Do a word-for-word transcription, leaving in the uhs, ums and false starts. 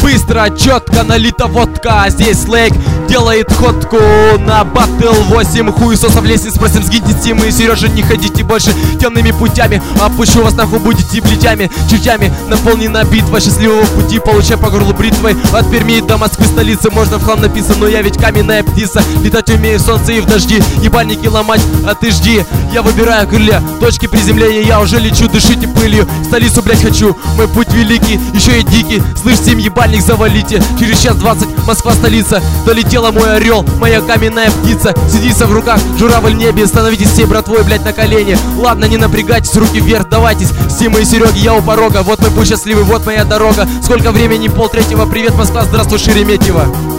Быстро, четко налита водка. Здесь Слейк делает ходку на Батл восемь. Хуесосов лестниц просим, сгиньте Тимы и Сережа, не ходите больше темными путями. Опущу вас нахуй, будете плетями, чертями. Наполнена битва счастливого пути, получай по горлу бритвой. От Перми до Москвы, столицы, можно в хлам написано, но я ведь каменная птица. Летать умею в солнце и в дожди, ебальники ломать, а ты жди. Я выбираю крылья, точки приземления, я уже лечу, дышите пылью. Столицу, блять, хочу, мой путь великий, еще и дикий. Слышь, семь ебальник завалите, через час двадцать Москва, столица. Долетела мой орел, моя каменная птица. Сидится в руках, журавль в небе, становитесь всей братвой, блять, на колени. Ладно, не напрягайтесь, руки вверх, давайтесь. Сима и Сереги, я у порога, вот мой путь счастливый, вот моя дорога. Сколько времени, пол третьего, привет, Москва, здравствуй, Шереметьево.